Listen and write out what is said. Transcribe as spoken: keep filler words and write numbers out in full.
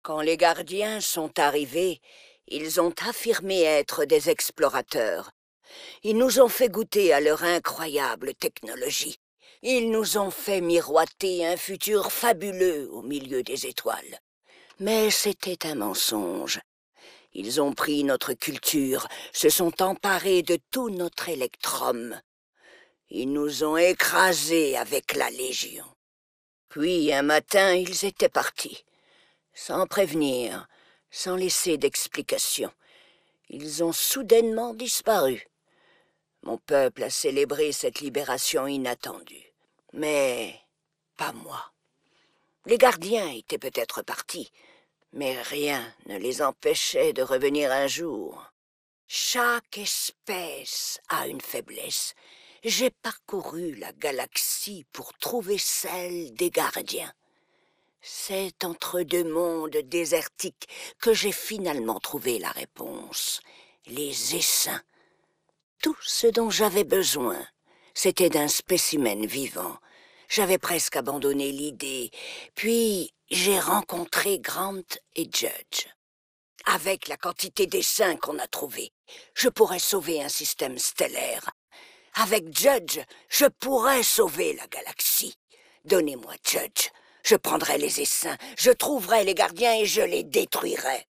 Quand les gardiens sont arrivés, ils ont affirmé être des explorateurs. Ils nous ont fait goûter à leur incroyable technologie. Ils nous ont fait miroiter un futur fabuleux au milieu des étoiles. Mais c'était un mensonge. Ils ont pris notre culture, se sont emparés de tout notre électrum. Ils nous ont écrasés avec la Légion. Puis un matin, ils étaient partis. Sans prévenir, sans laisser d'explication. Ils ont soudainement disparu. Mon peuple a célébré cette libération inattendue. Mais pas moi. Les gardiens étaient peut-être partis, mais rien ne les empêchait de revenir un jour. Chaque espèce a une faiblesse. J'ai parcouru la galaxie pour trouver celle des gardiens. C'est entre deux mondes désertiques que j'ai finalement trouvé la réponse. Les essaims. Tout ce dont j'avais besoin, c'était d'un spécimen vivant. J'avais presque abandonné l'idée, puis j'ai rencontré Grant et Judge. Avec la quantité d'essaims qu'on a trouvés, je pourrais sauver un système stellaire. Avec Judge, je pourrais sauver la galaxie. Donnez-moi Judge. Je prendrai les essaims, je trouverai les gardiens et je les détruirai.